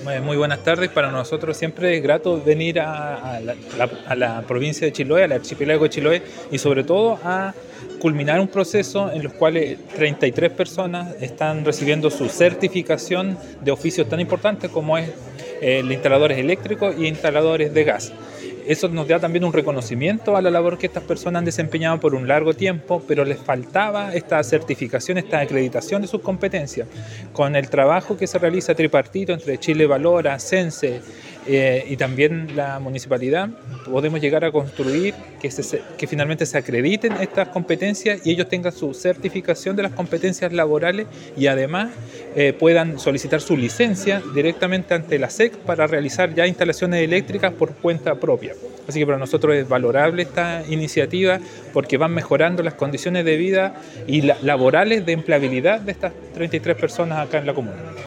Muy buenas tardes. Para nosotros siempre es grato venir a la provincia de Chiloé, al archipiélago de Chiloé, y sobre todo a culminar un proceso en los cuales 33 personas están recibiendo su certificación de oficios tan importantes como es instaladores eléctricos y instaladores de gas. Eso nos da también un reconocimiento a la labor que estas personas han desempeñado por un largo tiempo, pero les faltaba esta certificación, esta acreditación de sus competencias. Con el trabajo que se realiza tripartito entre Chile Valora, CENSE y también la municipalidad, podemos llegar a construir que finalmente se acrediten estas competencias y ellos tengan su certificación de las competencias laborales y además puedan solicitar su licencia directamente ante la SEC para realizar ya instalaciones eléctricas por cuenta propia. Así que para nosotros es valorable esta iniciativa porque van mejorando las condiciones de vida y laborales de empleabilidad de estas 33 personas acá en la comuna.